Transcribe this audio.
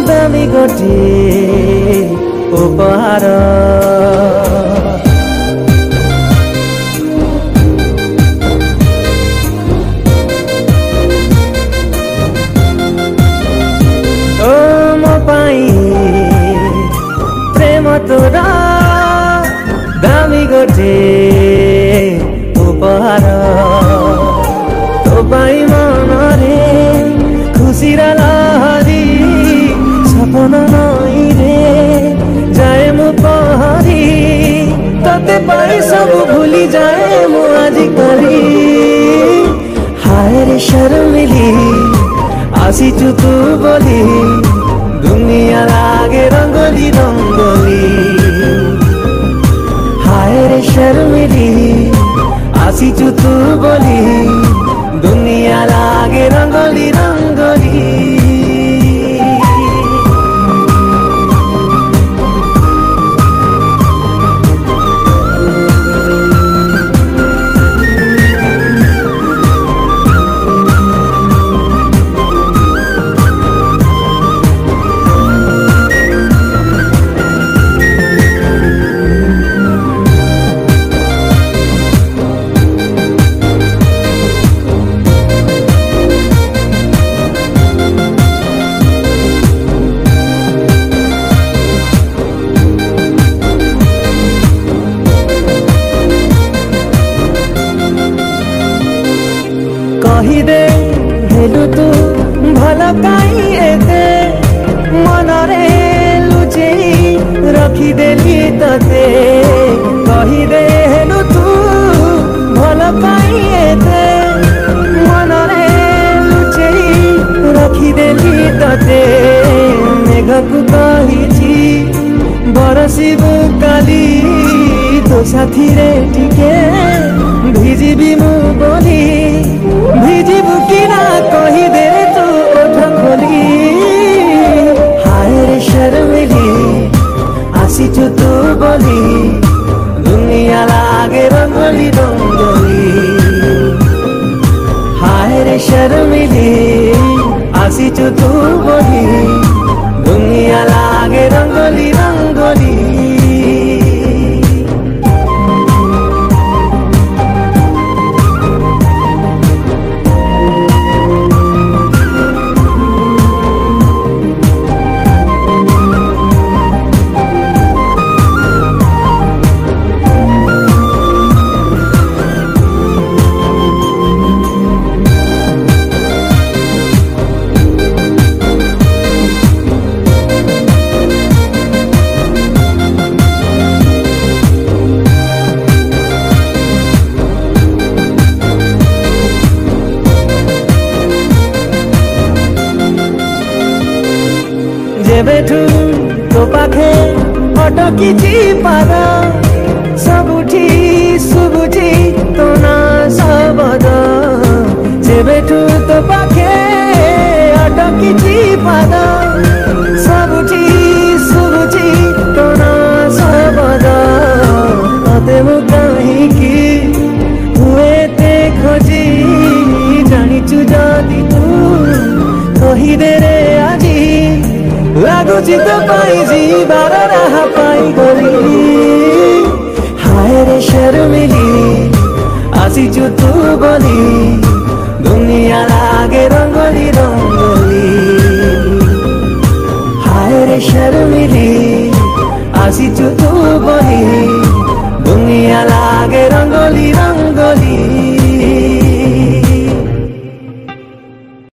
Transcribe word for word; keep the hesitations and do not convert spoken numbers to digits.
दामी गोटे उपहार ओ मो पाई प्रेम तोरा दामी गोटे उपहार तो पाई मनरे खुशी लहरी सपन नई रे जाए मु पहरी तते पाई सब भूली जाए मु आज करी हाय रे शर्मिली आसीचु तू बोली दुनिया लागे रंगोली रंगोली हाय रे शर्मिली आसीचु तू बोली दुनिया लागे रंगोली रंगोली कहिदे हेलु तू भल काई एते मनरे लुचेई रखिदेली तते कहिदे हेलु तू भल काई एते मनरे लुचेई रखिदेली तते मेघकु कहिछि बरसिबु काली तो साथी रे टिके भिजिबी मु बोली भिजिबु किना कही दे तू ओठ खोली हाय रे शर्मिली आसीचु तू बोली दुनिया लागे रंगोली रंगोली हाय रे शर्मिली आसीचु तू बोली दुनिया लागे रंगोली रंगोली जेबेठू तो पाखे अटकी पार सबुठी सुबुठी तो ना सबद जेबेठू तो पाखे अटकी पार सबुठी सुबुठी तो ना सबद तते मु कहिकी हुए ते खोजी जानिचु जदि तू कहिदे रे आजी लागुची तो पाई जीवार राह पाई गली हाय रे शर्मिली आसीचु तू बोली दुनिया लागे रंगोली रंगोली